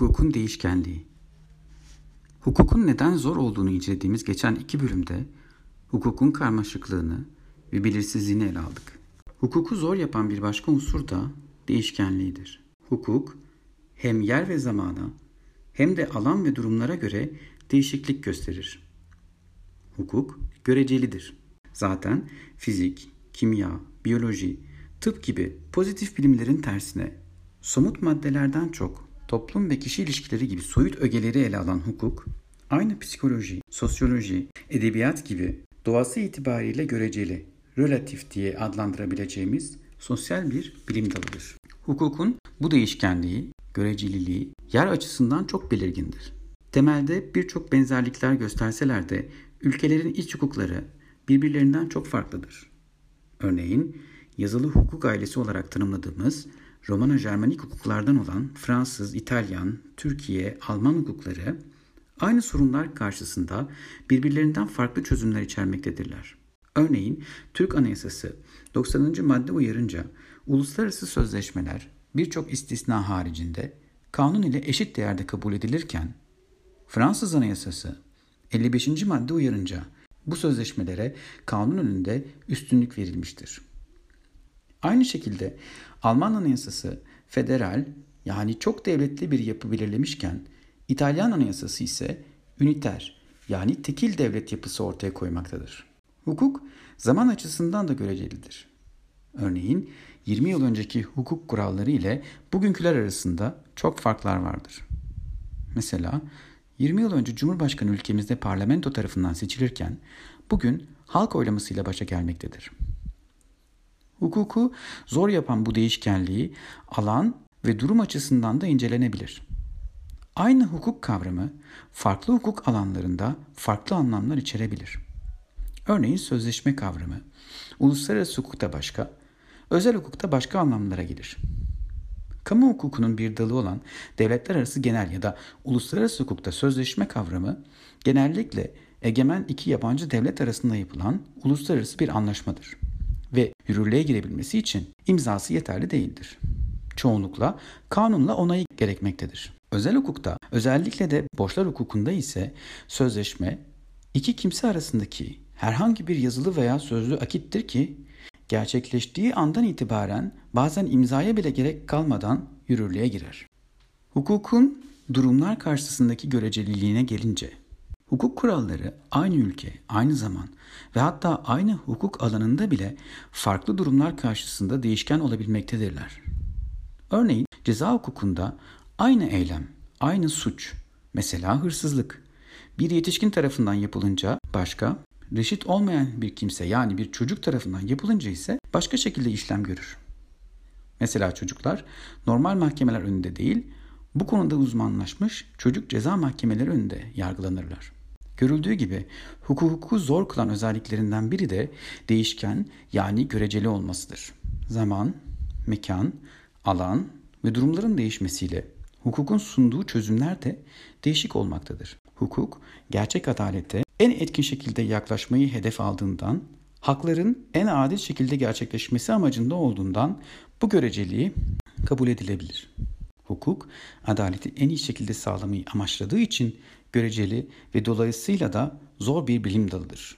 Hukukun değişkenliği. Hukukun neden zor olduğunu incelediğimiz geçen 2 bölümde hukukun karmaşıklığını ve belirsizliğini ele aldık. Hukuku zor yapan bir başka unsur da değişkenliğidir. Hukuk hem yer ve zamana hem de alan ve durumlara göre değişiklik gösterir. Hukuk görecelidir. Zaten fizik, kimya, biyoloji, tıp gibi pozitif bilimlerin tersine somut maddelerden çok toplum ve kişi ilişkileri gibi soyut ögeleri ele alan hukuk, aynı psikoloji, sosyoloji, edebiyat gibi doğası itibariyle göreceli, relatif diye adlandırabileceğimiz sosyal bir bilim dalıdır. Hukukun bu değişkenliği, göreceliliği yer açısından çok belirgindir. Temelde birçok benzerlikler gösterseler de ülkelerin iç hukukları birbirlerinden çok farklıdır. Örneğin yazılı hukuk ailesi olarak tanımladığımız Romano-Jermanik hukuklardan olan Fransız, İtalyan, Türkiye, Alman hukukları aynı sorunlar karşısında birbirlerinden farklı çözümler içermektedirler. Örneğin Türk Anayasası 90. madde uyarınca uluslararası sözleşmeler birçok istisna haricinde kanun ile eşit değerde kabul edilirken Fransız Anayasası 55. madde uyarınca bu sözleşmelere kanun önünde üstünlük verilmiştir. Aynı şekilde Alman Anayasası federal yani çok devletli bir yapı belirlemişken İtalyan Anayasası ise üniter yani tekil devlet yapısı ortaya koymaktadır. Hukuk zaman açısından da görecelidir. Örneğin 20 yıl önceki hukuk kuralları ile bugünküler arasında çok farklar vardır. Mesela 20 yıl önce Cumhurbaşkanı ülkemizde parlamento tarafından seçilirken bugün halk oylamasıyla başa gelmektedir. Hukuku zor yapan bu değişkenliği alan ve durum açısından da incelenebilir. Aynı hukuk kavramı farklı hukuk alanlarında farklı anlamlar içerebilir. Örneğin sözleşme kavramı uluslararası hukukta başka, özel hukukta başka anlamlara gelir. Kamu hukukunun bir dalı olan devletler arası genel ya da uluslararası hukukta sözleşme kavramı genellikle egemen iki yabancı devlet arasında yapılan uluslararası bir anlaşmadır ve yürürlüğe girebilmesi için imzası yeterli değildir. Çoğunlukla kanunla onayı gerekmektedir. Özel hukukta, özellikle de borçlar hukukunda ise sözleşme iki kimse arasındaki herhangi bir yazılı veya sözlü akittir ki gerçekleştiği andan itibaren bazen imzaya bile gerek kalmadan yürürlüğe girer. Hukukun durumlar karşısındaki göreceliliğine gelince, hukuk kuralları aynı ülke, aynı zaman ve hatta aynı hukuk alanında bile farklı durumlar karşısında değişken olabilmektedirler. Örneğin ceza hukukunda aynı eylem, aynı suç, mesela hırsızlık, bir yetişkin tarafından yapılınca başka, reşit olmayan bir kimse yani bir çocuk tarafından yapılınca ise başka şekilde işlem görür. Mesela çocuklar normal mahkemeler önünde değil, bu konuda uzmanlaşmış çocuk ceza mahkemeleri önünde yargılanırlar. Görüldüğü gibi hukuku zor kılan özelliklerinden biri de değişken yani göreceli olmasıdır. Zaman, mekan, alan ve durumların değişmesiyle hukukun sunduğu çözümler de değişik olmaktadır. Hukuk, gerçek adalete en etkin şekilde yaklaşmayı hedef aldığından, hakların en adil şekilde gerçekleşmesi amacında olduğundan bu göreceliği kabul edilebilir. Hukuk, adaleti en iyi şekilde sağlamayı amaçladığı için göreceli ve dolayısıyla da zor bir bilim dalıdır.